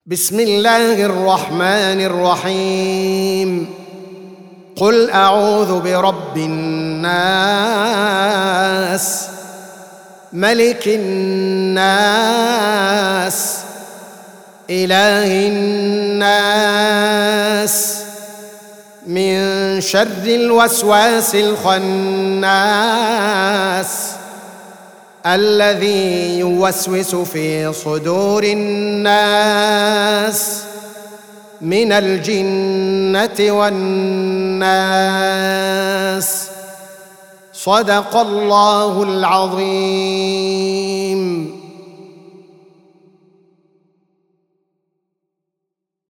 بسم الله الرحمن الرحيم. قل أعوذ برب الناس، ملك الناس، إله الناس، من شر الوسواس الخناس الذي يوسوس في صدور الناس من الجنة والناس. صدق الله العظيم.